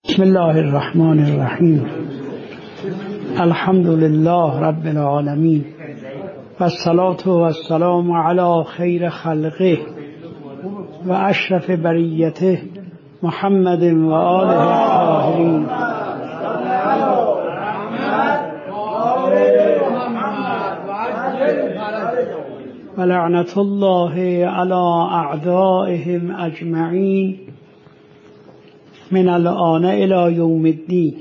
بسم الله الرحمن الرحیم. الحمد لله رب العالمین و الصلاة و السلام علی خیر خلقه و اشرف بریته محمد و آله الطاهرین. و لعنت الله علی اعدائهم اجمعین من الآن الی یوم الدین.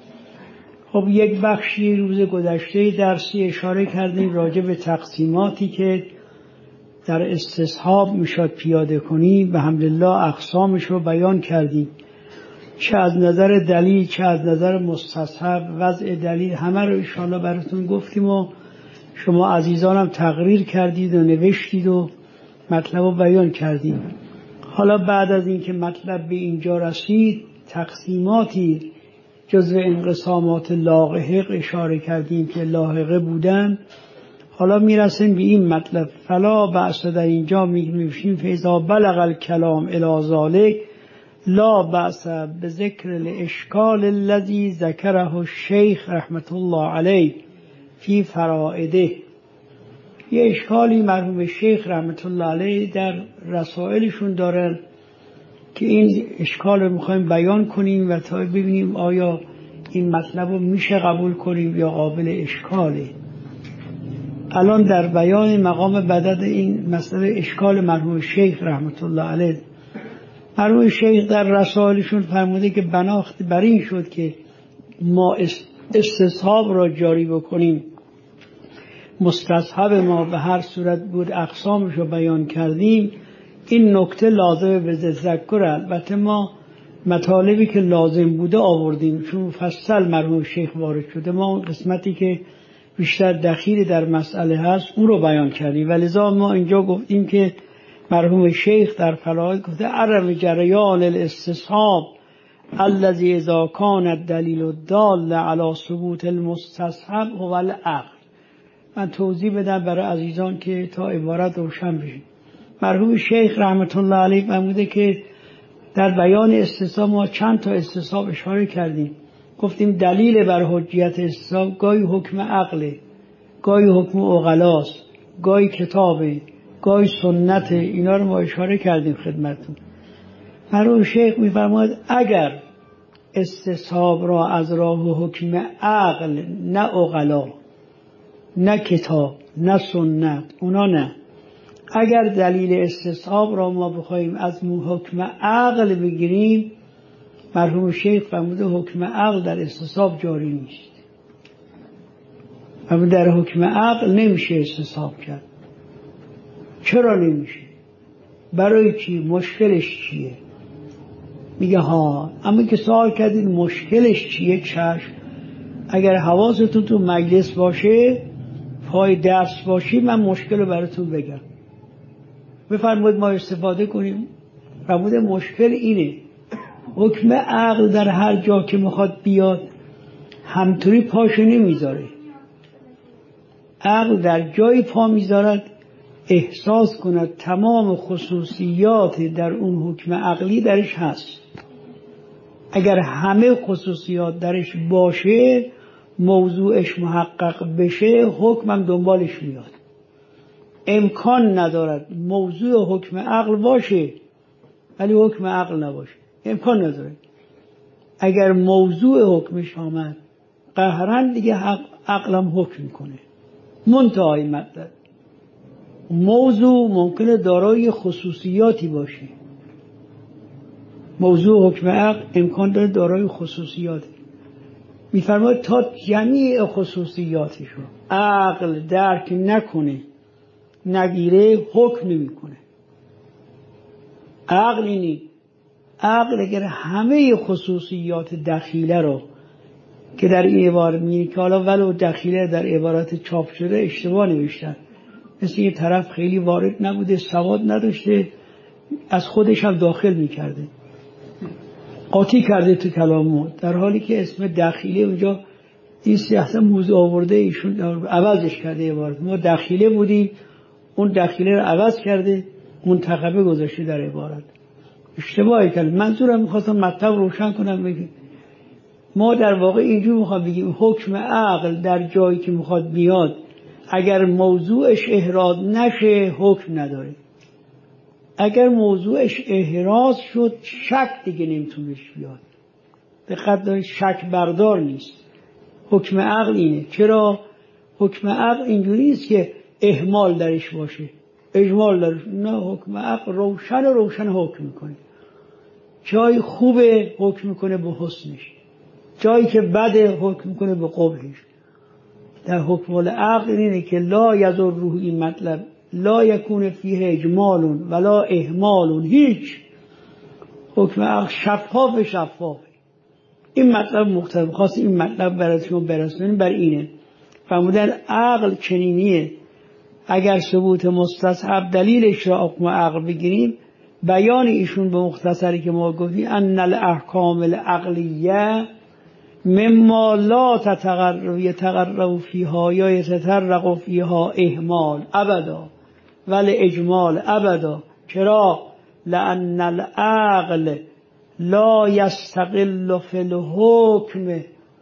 خب یک بخشی روز گذشته درسی اشاره کردیم راجع به تقسیماتی که در استصحاب میشد پیاده کنیم و الحمدلله اقسامش رو بیان کردیم، چه از نظر دلیل چه از نظر مستصحب. وضع دلیل همه رو انشاءالله براتون گفتیم و شما عزیزانم تقریر کردید و نوشتید و مطلب رو بیان کردیم. حالا بعد از اینکه مطلب به اینجا رسید، تقسیماتی جزو انقسامات لاحق اشاره کردیم که لاحقه بودن. حالا میرسیم به این مطلب. فلا بأس، در اینجا میگیم فاذا بلغ الکلام الی ذلک لا بأس بذکر الاشکال الذی ذکره الشیخ رحمت الله علیه فی فرائده. یه اشکالی مرحوم شیخ رحمت الله علیه در رسائلشون دارن که این اشکال رو میخوایم بیان کنیم و تا ببینیم آیا این مطلب رو میشه قبول کنیم یا قابل اشکاله. الان در بیان مقام بدد این مسئله اشکال مرحوم شیخ رحمت الله علیه، مرحوم شیخ در رسائلشون فرموده که بناخت بر این شد که ما استصحاب را جاری بکنیم. مستصحب ما به هر صورت بود اقسامش رو بیان کردیم. این نکته لازمه به تذکر. البته ما مطالبی که لازم بوده آوردیم چون مفصل مرحوم شیخ وارد شده، ما اون قسمتی که بیشتر دخیل در مسئله هست اون رو بیان کردیم. ولذا ما اینجا گفتیم که مرحوم شیخ در فلاحات گفته عرف جریان الاستصحاب الذی اذا کان الدلیل الدال علی ثبوت المستصحب هو العقل. من توضیح بدم برای عزیزان که تا عبارت روشن بشه. مرحوم شیخ رحمت الله علیه فرموده که در بیان استصحاب ما چند تا استصحاب اشاره کردیم. گفتیم دلیل بر حجیت استصحاب گاهی حکم عقله، گاهی حکم عقلاست، گاهی کتابه، گاهی سنته. اینا رو ما اشاره کردیم خدمتتون. مرحوم شیخ میفرماید اگر استصحاب را از راه حکم عقل، نه عقلا، نه کتاب، نه سنت، اونا نه، اگر دلیل استصحاب را ما بخوایم از حکم عقل بگیریم، مرحوم شیخ فرموده حکم عقل در استصحاب جاری نیست. اما در حکم عقل نمیشه استصحاب کرد. چرا نمیشه؟ برای چی؟ مشکلش چیه؟ میگه ها، اما که سوال کردید مشکلش چیه؟ چشم، اگر حواستون تو مجلس باشه، پای درس باشی، من مشکل رو براتون بگم. بفرمایید ما استفاده کنیم. فرموده مشکل اینه، حکم عقل در هر جا که میخواد بیاد همطوری پاشو نمیذاره. عقل در جایی پا میذارد احساس کند تمام خصوصیات در اون حکم عقلی درش هست. اگر همه خصوصیات درش باشه، موضوعش محقق بشه، حکمم دنبالش میاد. امکان ندارد موضوع حکم عقل باشه ولی حکم عقل نباشه، امکان نداره. اگر موضوع حکمش آمد قهرن دیگه عقلم حکم میکنه. منتهای مطلب موضوع ممکنه دارای خصوصیاتی باشه. موضوع حکم عقل امکان داره دارای خصوصیاتی. میفرماید تا جمیع خصوصیاتشو عقل درک نکنه، نگیره، حکم نمیکنه. عقل اینی، عقل اگر همه خصوصیات دخیله رو که در این عبارت میگه که حالا ولو دخیله در عبارت چاپ شده اشتباه نوشتن، مثل یه طرف خیلی وارد نبوده، سواد نداشته، از خودش هم داخل میکرده، قاطی کرده تو کلامو، در حالی که اسم دخیله اونجا این سیاست موضوع آورده، ایشون عوضش کرده عبارت. ما دخیله بودیم، اون دخیله رو عوض کرده، منتخبه گذاشته در عبارت. اشتباهی کرد. منظورم میخواستم مطلب روشن کنم. ما در واقع اینجور میخوام بگیم حکم عقل در جایی که میخواد بیاد اگر موضوعش احراز نشه حکم نداره. اگر موضوعش احراز شد شک دیگه نمیتونش بیاد. دقت دارید، شک بردار نیست. حکم عقل اینه. چرا؟ حکم عقل اینجوری است که اهمال درش باشه، اجمال درش. نه، حکم عقل روشن حکم میکنه. جایی خوبه حکم میکنه به حسنش، جایی که بده حکم میکنه به قبحش. در حکم العقل اینه که لا یضره، این مطلب لا یکون فیه اجمال ولا اهمال، هیچ. حکم عقل شفافه. این مطلب مختلف خاص این مطلب برای شما برسونیم بر اینه. فرمودن عقل چنینیه. اگر ثبوت مستصحب دلیلش را حکم عقل بگیریم، بیان ایشون به مختصری که ما گفتیم ان الاحکام العقلیه مما لا یتقرر فیها یا یتطرق فیها اهمال ابدا ولی اجمال ابدا. چرا؟ لأن العقل لا یستقل فی الحکم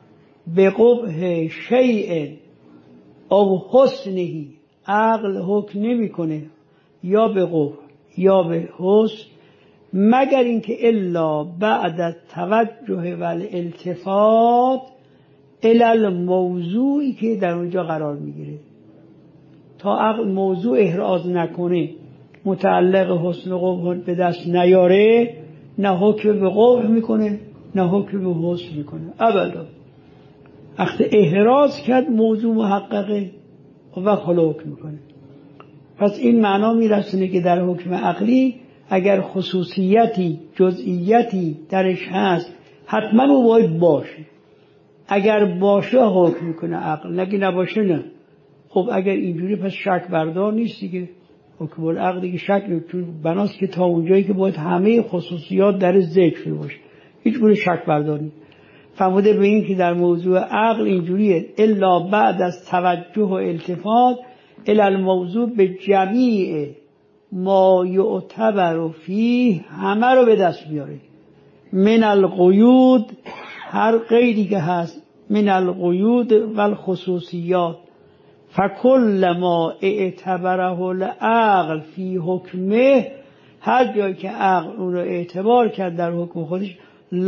بقبح شیء او حسنه. عقل حکم نمیکنه یا به قبح یا به حسن مگر اینکه الا بعد توجه و الالتفات الی الموضوعی که در اونجا قرار میگیره. تا عقل موضوع احراز نکنه، متعلق حسن و قبح به دست نیاره، نه حکم به قبح میکنه نه حکم به حسن میکنه ابدا. وقتی احراز کرد موضوع محققه و حکم میکنه. پس این معنا میرسونه که در حکم عقلی اگر خصوصیتی جزئیاتی درش هست حتما او باید باشه. اگر باشه حکم میکنه عقل، نگه نباشه نه. خب اگر اینجوری پس شک بردار نیست دیگه. حکم العقل دیگه شک نیست، چون بناست که تا اونجایی که باید همه خصوصیات در ذکر شده باشه، هیچ گونه شک بردار نیست. فرموده به این که در موضوع عقل اینجوریه الا بعد از توجه و التفات الی الموضوع به جمیع ما یعتبر فیه، همه رو به دست بیاره. من القیود، هر قیدی که هست، من القیود و الخصوصیات. فکل ما اعتبره العقل فی حکمه، هر جایی که عقل اون رو اعتبار کرد در حکم خودش،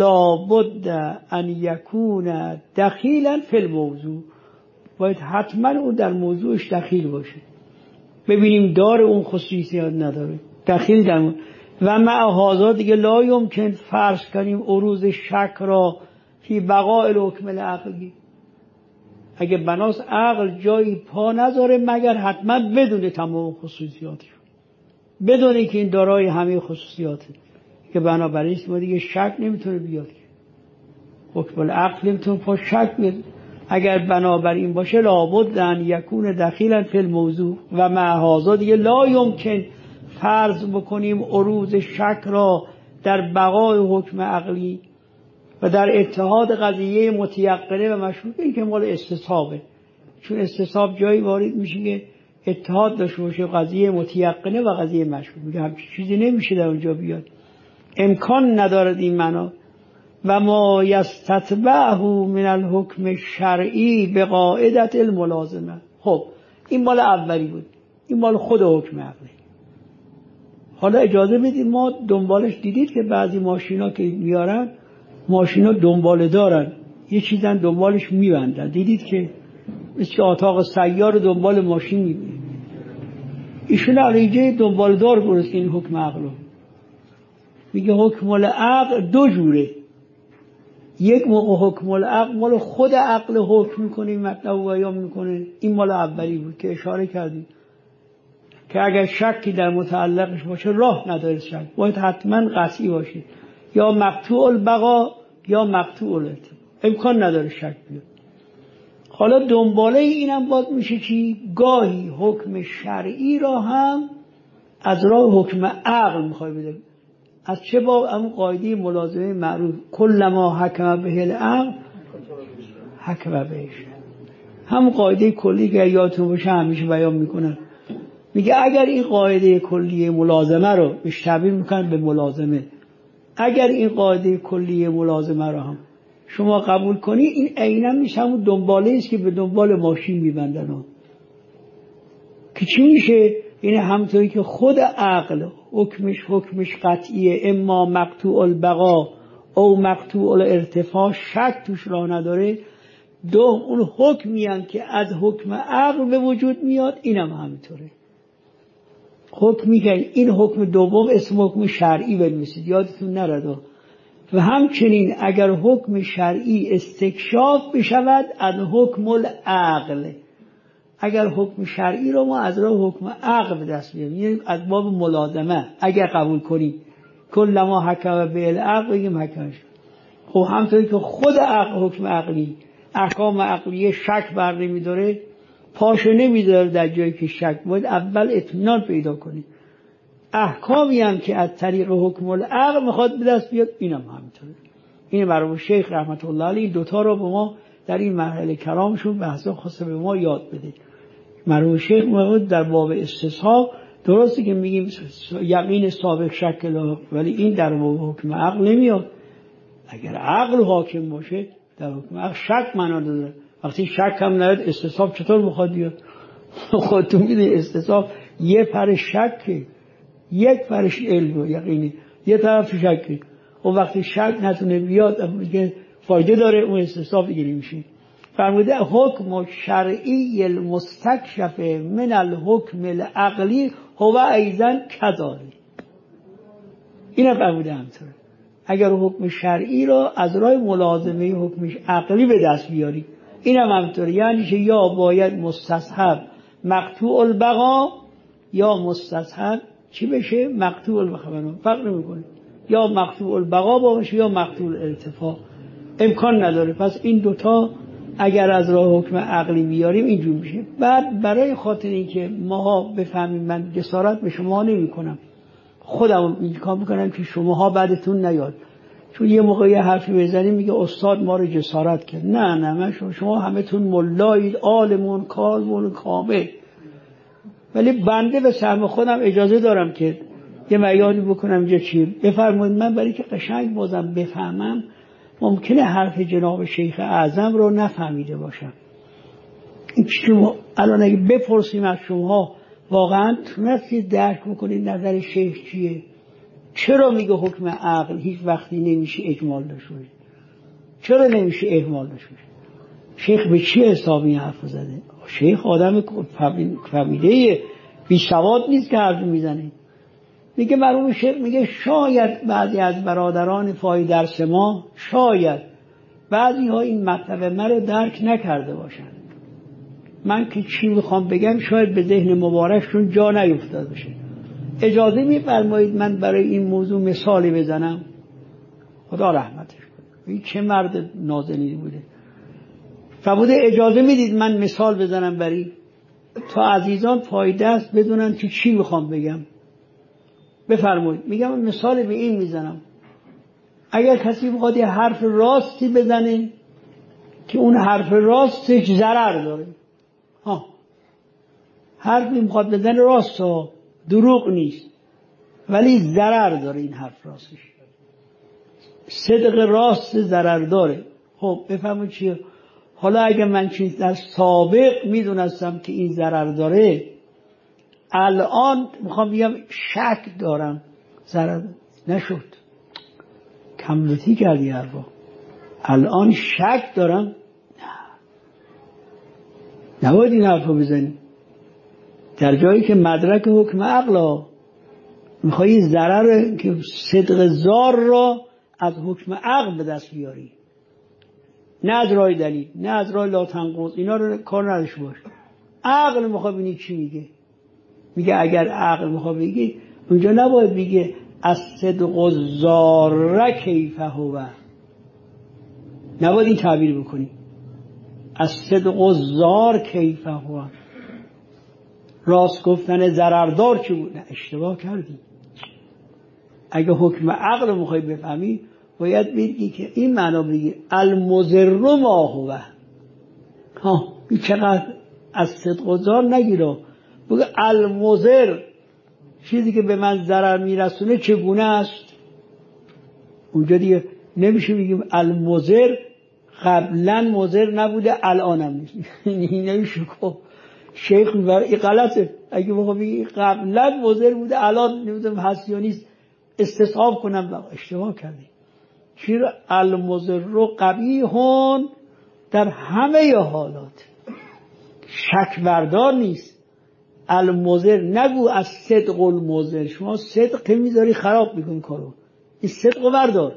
لابد ان یکون دخیلا فی الموضوع، باید حتما اون در موضوعش دخیل باشه. ببینیم داره اون خصوصیات نداره، دخیل در اون. و مع هذا دیگه لا یمکن فرض کنیم عروض شک را فی بقاء الحکم العقلی. اگه بناس عقل جایی پا نذاره مگر حتما بدونه تمام خصوصیاتش، بدونه که این دارای همه خصوصیاته، که بنابراین ما دیگه شک نمیتونه بیاد. حکم العقل نمیتونه پا شک بیاد. اگر بنابراین باشه لابد ان یکون دخیلا فی الموضوع و مع هذا دیگه لا یمکن فرض بکنیم عروض شک را در بقای حکم عقلی و در اتحاد قضیه متیقنه و مشروطه. این که مال استصحابه، چون استصحاب جایی وارد میشه که اتحاد داشته باشه قضیه متیقنه و قضیه مشروطه. میگه همچین چیزی نمیشه در اونجا بیاد، امکان ندارد این معنا. و ما یستتبعه من الحکم الشرعی به قاعدت الملازمه. خب این مال اولی بود، این مال خود حکم عقلی. حالا اجازه بدید ما دنبالش، دیدید که بعضی ماشینا که میارن، ماشینا دنباله دارن، یه چیزن دنبالش میبندن، دیدید که مثل اتاق سیار دنبال ماشین میبینید. ایشون علیجه دنباله دار برست این حکم عقلو. میگه حکم العقل دو جوره. یک موقع حکم العقل مال خود عقل حکم میکنه، مطلب بیان میکنه. این مال اولی بود که اشاره کردیم که اگر شکی در متعلقش باشه راه نداره شک، باید حتما قطعی باشه، یا مقطوع البقا یا مقطوع الالتفات، امکان نداره شک بیاد. حالا دنباله اینم باید میشه چی؟ گاهی حکم شرعی را هم از راه حکم عقل میخوای بده. از چه باب؟ همون قاعده ملازمه معروف کل ما حکم به العقل حکم بهش، همون قاعده کلی که یادتون باشه همیشه بیان میکنن. میگه اگر این قاعده کلی ملازمه رو اشتباه میکنن به ملازمه، اگر این قاعده کلی ملازمه رو هم شما قبول کنی این عینا میشه همون دنباله است که به دنبال ماشین میبندن که چی میشه؟ این همطوری که خود عقل حکمش قطعیه، اما مقطوع البقا او مقطوع الارتفاع، شک توش راه نداره. اون حکمی هم که از حکم عقل به وجود میاد اینم همینطوره. حکمی که این حکم دوم اسم حکم شرعی بنویسید، یادتون نره. و همچنین اگر حکم شرعی استکشاف بشود از حکم العقل، اگر حکم شرعی رو ما از راه حکم عقل به دست بیاریم، یعنی از باب ملازمه اگر قبول کنیم کل ما حکم به العقل بگیم حکمش. خب همطوری که خود عقل حکم عقلی احکام عقلیه شک بر نمیداره، پاشو نمیداره در جایی که شک، باید اول اطمینان پیدا کنی. احکامی هم که از طریق حکم العقل میخواد به دست بیاد اینم همینطوره. این مرحوم شیخ رحمت الله علیه دوتا رو به ما در این مرحله کلامشون بحثا خواسته به ما یاد بده. مرحوم شیخ در باب استصحاب درسته که میگیم یقین سابق شک لا، ولی این در باب حکم عقل نمیاد. اگر عقل حاکم باشه در حکم عقل شک معنا داره. وقتی شک هم نداره استصحاب چطور بخواد بیاد؟ خودتون میدونید استصحاب یه پر شکه، یک پرش علم و یقینی، یه طرف شکه. و وقتی شک نتونه بیاد میگه فایده داره، اون استصحاب دیگه نمیشه. فرموده حکم شرعی المستکشف من الحکم العقلی هو ایضا کذالک. اینا فرموده همطوره. اگر حکم شرعی رو از راه ملازمه حکم عقلی به دست بیاری اینم همطوره. یعنی که یا باید مستصحب مقطوع البقا یا مستصحب چی بشه؟ مقطوع البقا. فرق نمیکنه، یا مقطوع البقا باشه یا مقطوع الارتفاع، امکان نداره. پس این دوتا اگر از راه حکم عقلی بیاریم اینجور میشه. بعد برای خاطر اینکه ماها بفهمیم، من جسارت به شما نمی کنم، خودم این کار میکنم که شماها بعدتون نیاد، چون یه موقع یه حرفی بزنیم میگه استاد ما رو جسارت کرد. نه من شما همه تون ملایید، عالمون کارمون کامل، ولی بنده به سهم خودم اجازه دارم که یه معیاری بکنم اینجا چی بفرمایید. من برای که قشنگ بازم بفهمم ممکنه حرف جناب شیخ اعظم رو نفهمیده باشم. این شما الان اگه بپرسیم از شما واقعا تونستید درک بکنید نظر شیخ چیه؟ چرا میگه حکم عقل هیچ وقتی نمیشه اجمال داشته باشه؟ چرا نمیشه اهمال داشته باشه؟ شیخ به چی حسابی حرف زده؟ شیخ آدم فهمیده بی سواد نیست که حرف میزنه. میگه مرحوم شیخ میگه شاید بعضی از برادران فای درس ما، شاید بعضی ها این مطلب من رو درک نکرده باشن. من که چی میخوام بگم شاید به ذهن مبارکشون جا نیفتاده باشه. اجازه میفرمایید من برای این موضوع مثالی بزنم؟ خدا رحمتش کنه، این چه مرد نازنینی بوده. فرموده اجازه میدید من مثال بزنم برای تا عزیزان فایده است بدونن که چی میخوام بگم. بفرمایید. میگم مثال به این میزنم، اگر کسی بخواد یه حرف راستی بزنه که اون حرف راستش ضرر داره، حرفی میخواد بزنه راست ها، دروغ نیست، ولی ضرر داره این حرف راستش، صدق راست ضرر داره. خب بفهمید چیه؟ حالا اگه من چیز در سابق میدونستم که این ضرر داره، الان میخوام بگم شک دارم ضرر نشد، کملتی کردی حرفا، الان شک دارم، نه نباید این حرفا بزنی. در جایی که مدرک حکم عقل میخوایی ضرر که صدق زار را از حکم عقل به دست بیاری، نه از راه دلیل، نه از راه لا تنقض، اینا رو کار نداشته باش. عقل میخواد ببینی چی میگه. میگه اگر عقل میخواد بگی اونجا نباید بگه از صدق الزار کیف هو، نباید این تعبیر بکنی از صدق الزار کیف هو، راست گفتن ضرردار چی بود؟ نه اشتباه کردی. اگه حکم عقل میخوای بفهمی باید بگی که این معنا بگی المضر ما هو. این چقدر از صدق الزار نگیره، بگه المضر، چیزی که به من ضرر میرسونه چگونه است. اونجا دیگه نمیشه بگیم المضر قبلا مضر نبوده الانم نیست. اینه شکو شیخ میبره این غلطه. اگه بخوام بگی قبلا مضر بوده الان نمیدونم هست یا نیست استصحاب کنم اشتباه کردی. چرا المضر قبیحون در همه حالات شک بردار نیست. المضر نگو از صدق المضر، شما صدق میذاری خراب میکنی کارو، این صدق بردار.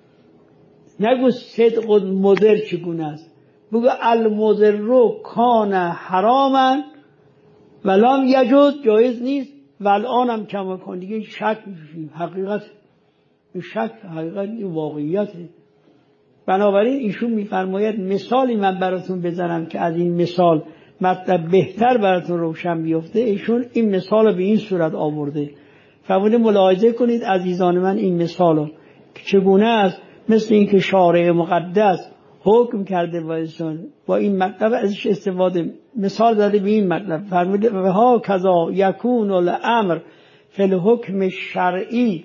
نگو صدق المضر چگونه است، بگو المضر کان حراما ولم یجوز جایز نیست والآن هم کما کن. دیگه شک میشیم حقیقت، این شک حقیقت این واقعیته. بنابراین ایشون میفرماید مثالی من براتون بزنم که از این مثال مطلب بهتر براتون روشن بیفته. ایشون این مثال رو به این صورت آورده. فرموده ملاحظه کنید عزیزان من این مثال رو که چگونه است، مثل این که شارع مقدس حکم کرده با این مطلب ازش استفاده مثال داده به این مطلب. فرموده و ها کذا یکون الامر فی الحکم الشرعی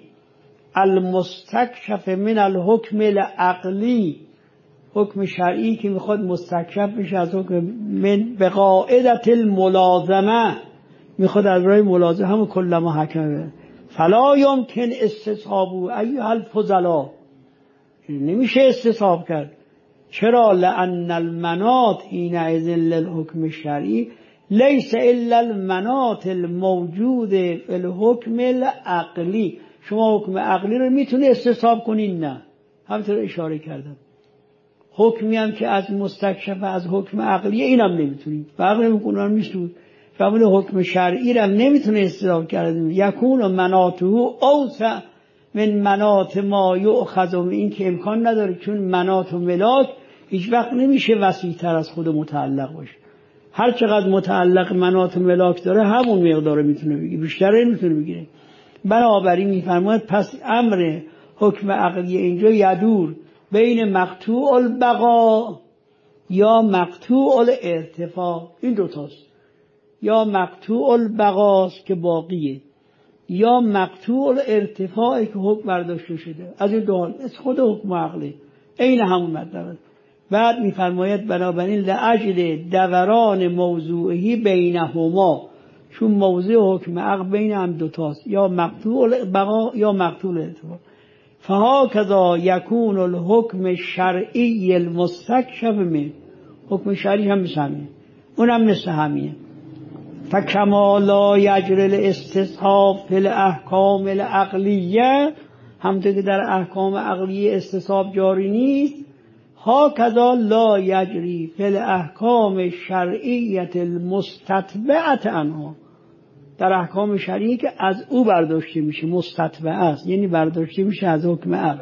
المستکشف من الحکم العقلی. حکم شرعی که میخواد مستکشف بشه از حکم من به قاعدت الملازمه، میخواد از راه ملازمه هم کلما حکمه. فلا یمکن استصحابه ایها الفضلا، نمیشه استصحاب کرد. چرا؟ لأن المناط حینئذ للحکم الشرعی لیس الا المناط الموجود فی الحکم العقلی. شما حکم عقلی رو میتونه استصحاب کنین؟ نه، همینطور اشاره کردم. حکمی هم که از مستکشف از حکم عقلیه اینم نمیتونید، فرق نمیکنه میشود. فرمود حکم شرعی رو هم نمیتونه استصحاب کرده. یکون مناطه اوسع من مناط ما یؤخذ، این که امکان نداره، چون مناط و ملاک هیچ وقت نمیشه وسیع‌تر از خود متعلق باشه. هر چقدر متعلق مناط و ملاک داره همون مقدار میتونه بگیره، بیشتر نمیتونه بگیره. بنابراین میفرماید پس امر حکم عقلی اینجا یدور بین مقطوع البقا یا مقطوع الارتفاع. این دوتاست، یا مقطوع البقاست که باقیه، یا مقطوع الارتفاعی که حکم برداشته شده. از این دو حال خود حکم عقلی این همون مطلب. بعد میفرماید بنابراین لاجل دوران موضوعی بینهما، چون موضوع حکم عقل بین هم دوتاست، یا مقطوع البقا یا مقطوع الارتفاع. فهکذا یکون الحکم الشرعی المستکشف من، حکم شرعی هم مثل همینه، اونم مثل همینه. فکما لا یجری الاستصحاب فی الاحکام العقلیه، همونطور که در احکام عقلیه استصحاب جاری نیست، هکذا لا یجری فی الاحکام الشرعیه المستتبعه عنها، در احکام شرعی که از او برداشته میشه، مستتبع است یعنی برداشته میشه از حکم عقل.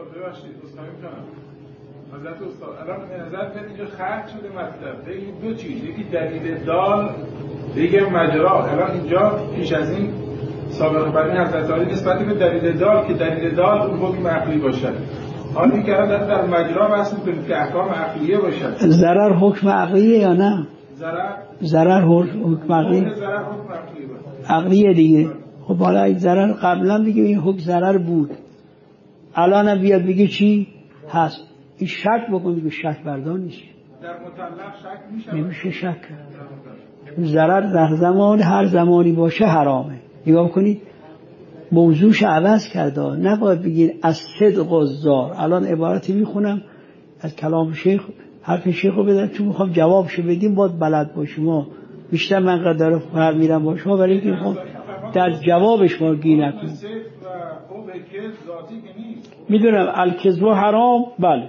حضرت استاد الان به نظر میاد اینجا خرج شده مطلب به دو چیز، یکی دلیل دال دیگه مجرا. الان اینجا پیش از این سابقه بر این حضرت علی نسبت به دلیل دال که دلیل دال اون حکم عقلی باشد، حالا این که در مجرا بحث می‌کنیم که احکام عقلیه باشد. ضرر حکم عقلیه یا نه؟ ضرر حکم عقلیه، عقلیه دیگه. خب حالا این ضرر قبلا دیگه این حکم ضرر بود، الان هم بیاد بگه چی هست. این شک بکنی که شک بردار نیست، در مطلق شک میشه، نمیشه شک. ضرر در زمان هر زمانی باشه حرامه. نگاه کنید موضوعش عوض کرده، نباید بگید از صدق و زار. الان عبارتی میخونم از کلام شیخ، حرف شیخ رو بدن چون میخوام جوابشو بدیم باید بلد باشیم. ما بیشتر من قدر فر میرم با شما برای اینکه میخوام در جوابش ما گیر نکنیم. میدونم الکذب حرام، بله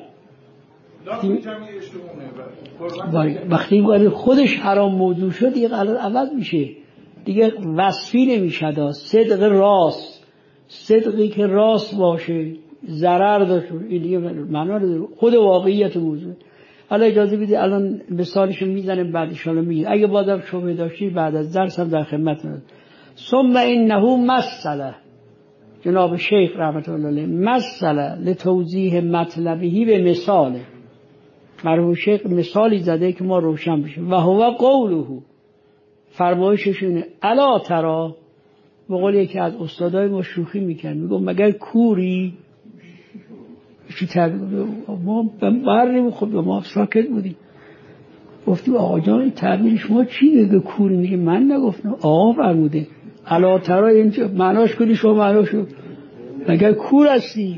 وقتی خودش حرام موضوع شد دیگه الان عوض میشه، دیگه وصفی نمیشه. صدق راست، صدقی که راست باشه ضرر داشته، این دیگه معنا نداره، خود واقعیت موضوع. حالا اجازه بدید الان مثالشو میزنیم بعد ان شاء الله میگیم. اگه بازم شبهه داشتی بعد از درس هم در خدمتتون. ثم انه مساله، جناب شیخ رحمت الله علیه مساله لتوضیح مطلبی به مثاله، مرحوم شیخ مثالی زده که ما روشن بشیم. و هو قوله، فرمایششونه الا ترا، به قول یکی از استادای ما شوخی میکنه، میگم مگر کوری چی ما بر نمیخورد، ما ساکت بودیم. گفتیم آقا جان این تعبیر شما چیه؟ به کور میگه من نگفتم، آقا فرموده الا ترى اینجا معناش کنی شما معناشو مگر کور هستی؟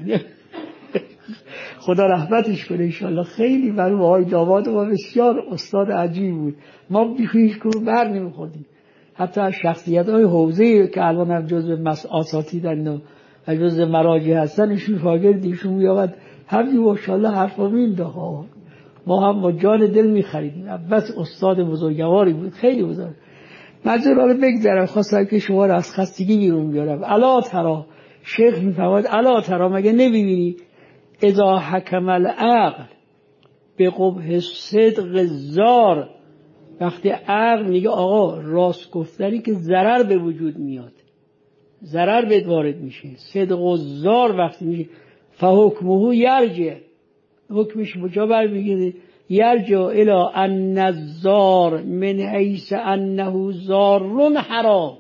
خدا رحمتش کنه انشالله. خیلی برای آقای داماد ما بسیار استاد عجیب بود. ما بیخیش کور بر نمیخوردیم. حتی از شخصیت‌های حوزه که الان هم جزء اساتیدن و جزء مراجع هستن، ایشون شاگرد ایشون میاد همین ماشاءالله حرفا می‌نده. ما هم با جان دل می‌خریدیم. بس استاد بزرگواری بود، خیلی بزرگ. مجرد بگذارم خواستم که شما را از خستگی بیرون بیارم. الا ترى، شیخ می‌فرماید الا ترى مگه نمی‌بینی اذا حکم العقل به قبح صدق زار، وقتی عقل میگه آقا راست گفتنی که ضرر به وجود میاد، ضرر به وارد میشه، صدق و زار وقتی میشه فحکمه یرجع، حکمش کجا برمیگرده؟ یرجع الی ان الزار من حیث انه زار حرام،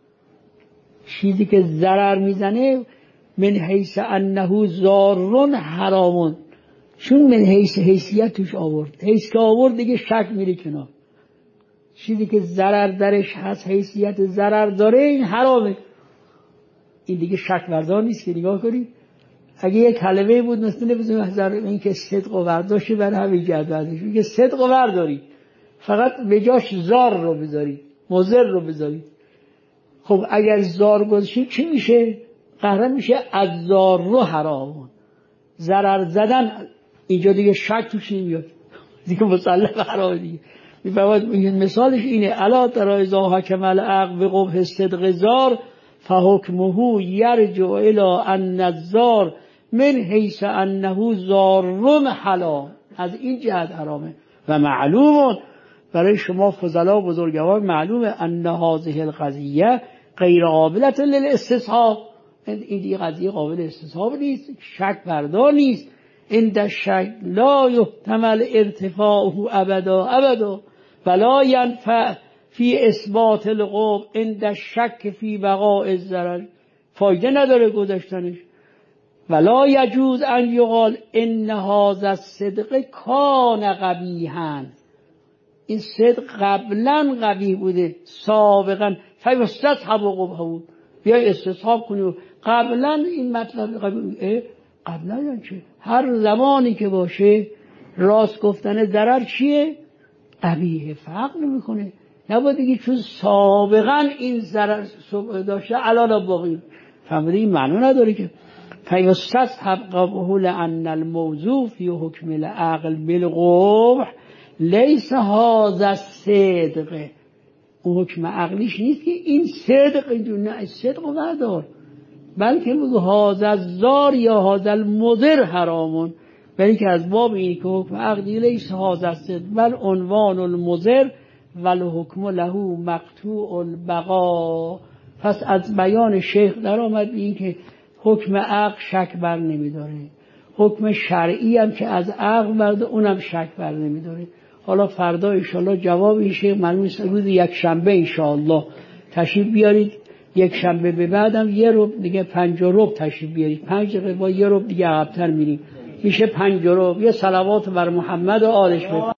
چیزی که ضرر میزنه من حیث انه زار حرامون، چون من حیث حیثیت توش آورد، حیث که آورد دیگه شک میره کنار. چیزی که ضرر درش هست، حیثیت ضرر داره، این حرامه. این دیگه شک بردار نیست که نگاه کنید. اگه یک کلمه بود مثل این که صدق و برداشت بر همین جهت برداشت، میگه صدق و برداری، فقط به جاش زار رو بذارید، مضر رو بذارید. خب اگر زار گذاشتید چی میشه؟ قهرم میشه از زار رو حرام، ضرر زدن. اینجا دیگه شک توش نمیاد، دیگه مسلم حرام دیگه. میگه مثالش اینه الا ترى اذا حکم العقل بقبح صدق زار فحکمه یرجع الی ان الزار من حیث انه زار حلال، از این جهت حرامه. و معلوم برای شما فضلا بزرگوار معلومه ان هذه القضیه غیر قابلة للاستصحاب، این دیگه قضیه قابل استصحاب نیست، شک بردار نیست. عند الشک لا یحتمل ارتفاعه ابدا ولا ینفع فی اثبات القبح عند الشک فی بقاء الضرر، فایده نداره گذاشتنش. ولا یجوز ان یقال ان هذا الصدق کان قبیحا، این صدق قبلا قبیح بوده سابقا، فیستصحب قبحه، بیای استصحاب کنی قبلا این مطلب قبیح. قبلا یعنی چه؟ هر زمانی که باشه راست گفتن ضرر چیه؟ قبیح، فرق نمیکنه. نباید دیگه چون سابقا این ضرر داشته الان باقی، فهمیده؟ این معنی نداره که فیستصحب قبحه لان الموضوع فی حکم العقل بالقبح لیس هذا الصدق، اون حکم عقلیش نیست که این صدق، نه صدق رو ندار، بلکه میگه هذا الزار یا هذا المضر حرامون، بلکه از باب این که حکم عقلی لیس هذا الصدق بل عنوان المضر والحکم له مقطوع البقا. پس از بیان شیخ در آمد این که حکم عقل شک بر نمیداره، حکم شرعی هم که از عقل برده اونم شک بر نمیداره. حالا فردا انشالله جواب این شیخ معلوم است، روز یک شنبه انشالله تشریف بیارید، یک شنبه به بعدم یه ربع دیگه 5 ربع تشریف بیارید، 5 دقیقه با یه ربع دیگه عقب‌تر میریم، میشه 5 ربع. یه صلوات بر محمد و آلش